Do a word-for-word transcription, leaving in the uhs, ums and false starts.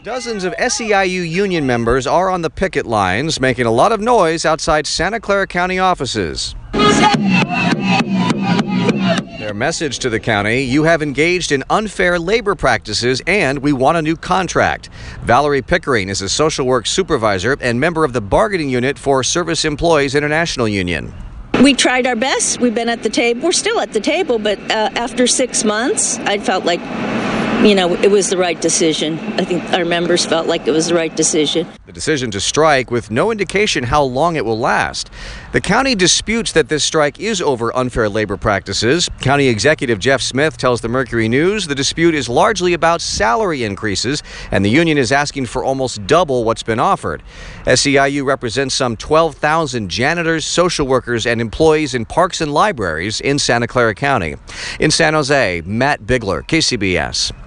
Dozens of S E I U union members are on the picket lines, making a lot of noise outside Santa Clara County offices. Their message to the county: you have engaged in unfair labor practices and we want a new contract. Valerie Pickering is a social work supervisor and member of the bargaining unit for Service Employees International Union. We tried our best. We've been at the table. We're still at the table, but uh, after six months, I felt like, you know, it was the right decision. I think our members felt like it was the right decision. The decision to strike with no indication how long it will last. The county disputes that this strike is over unfair labor practices. County Executive Jeff Smith tells the Mercury News the dispute is largely about salary increases, and the union is asking for almost double what's been offered. S E I U represents some twelve thousand janitors, social workers, and employees in parks and libraries in Santa Clara County. In San Jose, Matt Bigler, K C B S.